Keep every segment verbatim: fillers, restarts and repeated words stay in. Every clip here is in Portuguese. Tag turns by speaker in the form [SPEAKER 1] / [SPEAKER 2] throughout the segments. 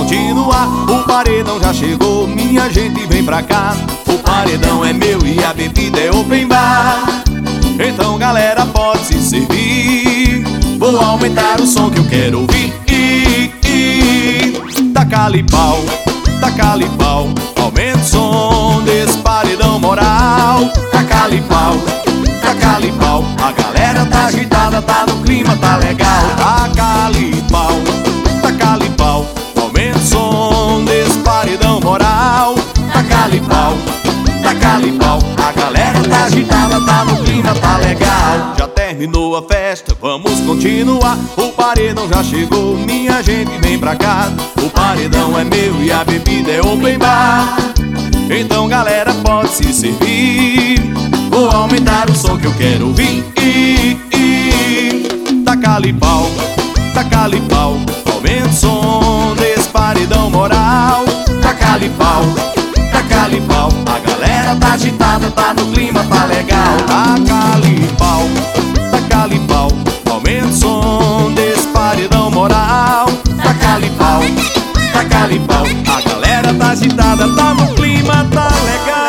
[SPEAKER 1] continuar. O paredão já chegou, minha gente vem pra cá. O paredão é meu e a bebida é open bar. Então galera pode se servir. Vou aumentar o som que eu quero ouvir. I, I, taca-lhe pau, taca-lhe pau. Aumenta o som desse paredão moral. Taca-lhe pau, taca-lhe pau. A galera tá agitada, tá no clima, tá legal. Taca-lhe pau, taca-lhe pau. Aumenta o som desse paredão moral. Taca-lhe pau, taca-lhe pau. A galera tá agitada, tá no clima, tá legal. Já terminou a festa, vamos continuar. O paredão já chegou, minha gente vem pra cá. O paredão é meu e a bebida é open bar. Então galera pode se servir. Vou aumentar o som que eu quero ouvir. I, I, taca-lhe pau, taca-lhe pau. Aumenta o som desse paredão moral. Taca-lhe pau, taca-lhe pau. A galera tá agitada, tá no clima, tá legal. Taca-lhe pau, taca-lhe pau. Aumenta o som desse paredão moral. Taca-lhe pau, taca-lhe pau. A galera tá agitada, tá no clima, tá legal.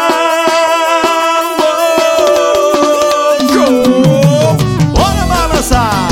[SPEAKER 1] Bora balançar!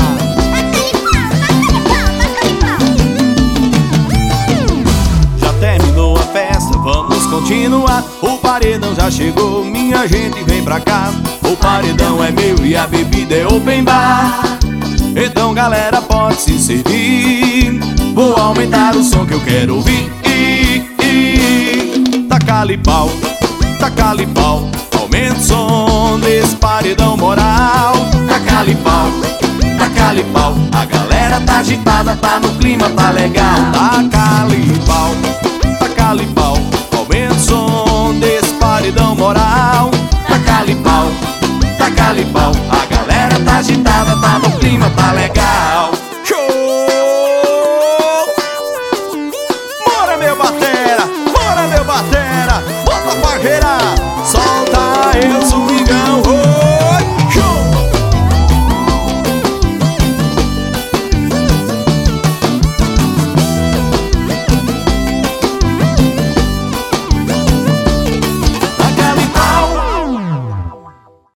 [SPEAKER 1] Já terminou a festa, vamos continuar. O paredão já chegou, minha gente vem pra cá. O paredão é meu e a bebida é open bar. Então galera pode se servir. Vou aumentar o som que eu quero ouvir. I, I, taca-lhe pau, taca-lhe pau. Aumenta o som desse paredão moral. Taca-lhe pau, taca-lhe pau. A galera tá agitada, tá no clima, tá legal.